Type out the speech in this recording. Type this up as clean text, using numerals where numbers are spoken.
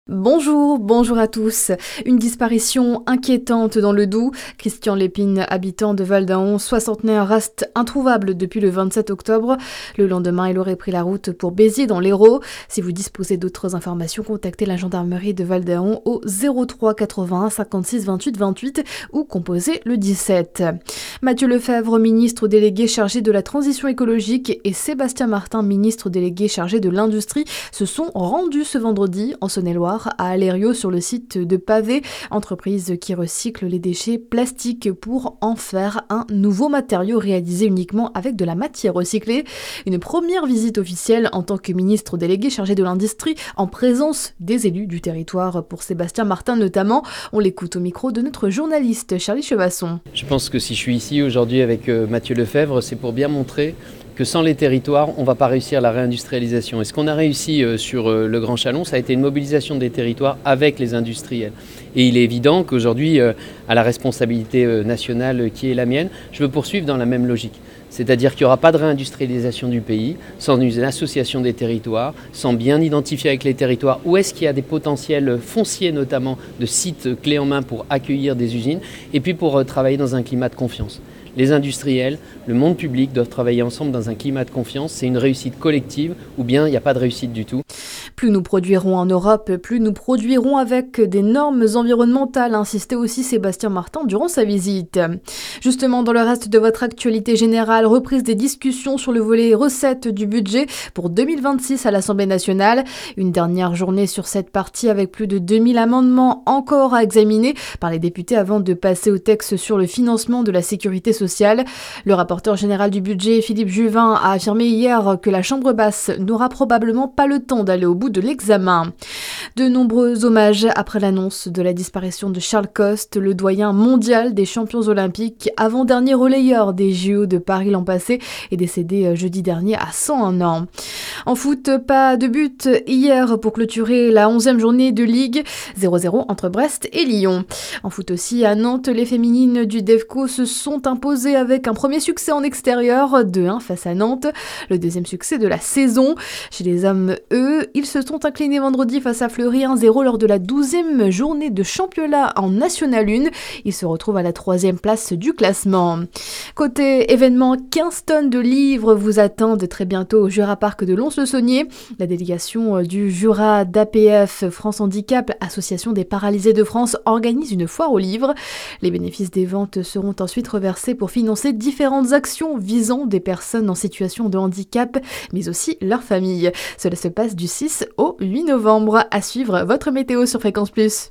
Bonjour à tous. Une disparition inquiétante dans le Doubs. Christian Lépine, habitant de Val-d'Aon, soixantenaire, reste introuvable depuis le 27 octobre. Le lendemain, il aurait pris la route pour Béziers dans l'Hérault. Si vous disposez d'autres informations, contactez la gendarmerie de Val-d'Aon au 03 81 56 28 28 ou composez le 17. Mathieu Lefebvre, ministre délégué chargé de la transition écologique, et Sébastien Martin, ministre délégué chargé de l'industrie, se sont rendus ce vendredi en Saône-et-Loire à Alério sur le site de Pavé, entreprise qui recycle les déchets plastiques pour en faire un nouveau matériau réalisé uniquement avec de la matière recyclée. Une première visite officielle en tant que ministre délégué chargé de l'industrie en présence des élus du territoire pour Sébastien Martin notamment. On l'écoute au micro de notre journaliste Charlie Chevasson. Je pense que si je suis ici aujourd'hui avec Mathieu Lefebvre, c'est pour bien montrer que sans les territoires, on ne va pas réussir la réindustrialisation. Et ce qu'on a réussi sur le Grand Chalon, ça a été une mobilisation des territoires avec les industriels. Et il est évident qu'aujourd'hui, à la responsabilité nationale qui est la mienne, je veux poursuivre dans la même logique. C'est-à-dire qu'il n'y aura pas de réindustrialisation du pays sans une association des territoires, sans bien identifier avec les territoires où est-ce qu'il y a des potentiels fonciers notamment de sites clés en main pour accueillir des usines et puis pour travailler dans un climat de confiance. Les industriels, le monde public doivent travailler ensemble dans un climat de confiance. C'est une réussite collective ou bien il n'y a pas de réussite du tout. Plus nous produirons en Europe, plus nous produirons avec des normes environnementales, insistait aussi Sébastien Martin durant sa visite. Justement, dans le reste de votre actualité générale, reprise des discussions sur le volet recettes du budget pour 2026 à l'Assemblée nationale. Une dernière journée sur cette partie avec plus de 2000 amendements encore à examiner par les députés avant de passer au texte sur le financement de la sécurité sociale. Le rapporteur général du budget, Philippe Juvin, a affirmé hier que la Chambre basse n'aura probablement pas le temps d'aller au bout de l'examen. De nombreux hommages après l'annonce de la disparition de Charles Coste, le doyen mondial des champions olympiques, avant-dernier relayeur des JO de Paris l'an passé, est décédé jeudi dernier à 101 ans. En foot, pas de but hier pour clôturer la 11e journée de Ligue, 0-0 entre Brest et Lyon. En foot aussi, à Nantes, les féminines du Devco se sont imposées avec un premier succès en extérieur, 2-1 face à Nantes, le deuxième succès de la saison. Chez les hommes, eux, ils se sont inclinés vendredi face à Fleury 1-0 lors de la 12e journée de championnat en National 1. Ils se retrouvent à la 3e place du classement. Côté événement, 15 tonnes de livres vous attendent très bientôt au Jura Parc de Lons-le-Saunier. La délégation du Jura d'APF France Handicap, Association des paralysés de France, organise une foire aux livres. Les bénéfices des ventes seront ensuite reversés pour financer différentes actions visant des personnes en situation de handicap, mais aussi leurs familles. Cela se passe du 6 au 8 novembre. À suivre votre météo sur Fréquence Plus.